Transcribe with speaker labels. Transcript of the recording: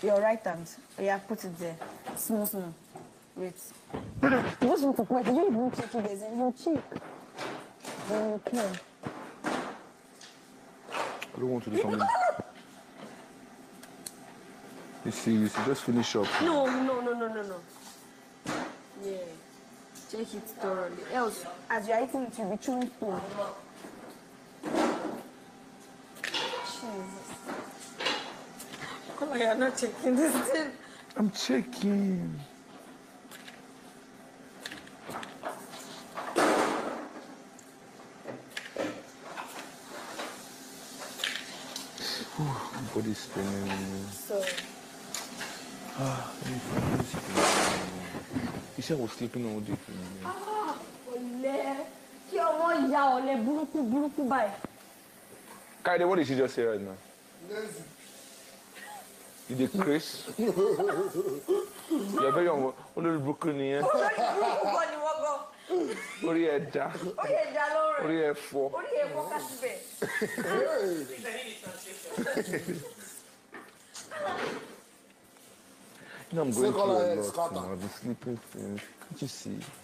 Speaker 1: Your right hand. Yeah, put it there. Small, small. Wait. Just want to put it. You even check it. There's a new cheek. Okay.
Speaker 2: I don't want to do something. You see, just finish up.
Speaker 1: No. Yeah. Check it thoroughly. Else, as you're eating it, you'll be chewing food. Jesus. Come on, you're not checking this thing.
Speaker 2: I'm checking. My body's spinning.
Speaker 1: So.
Speaker 2: You said I was sleeping all day.
Speaker 1: Ole. Kí ọmọ ìyá ọ̀lẹ burúkú báyìí.
Speaker 2: Kaide, what did she just say right now?
Speaker 3: Lazy.
Speaker 2: You did Chris? You're very young. Only broken here. Orí ẹja. Orí ẹ̀fọ́.
Speaker 1: Kásìbẹ̀.
Speaker 2: You know I'm going through a lot now. I've been sleeping since. Can't you see?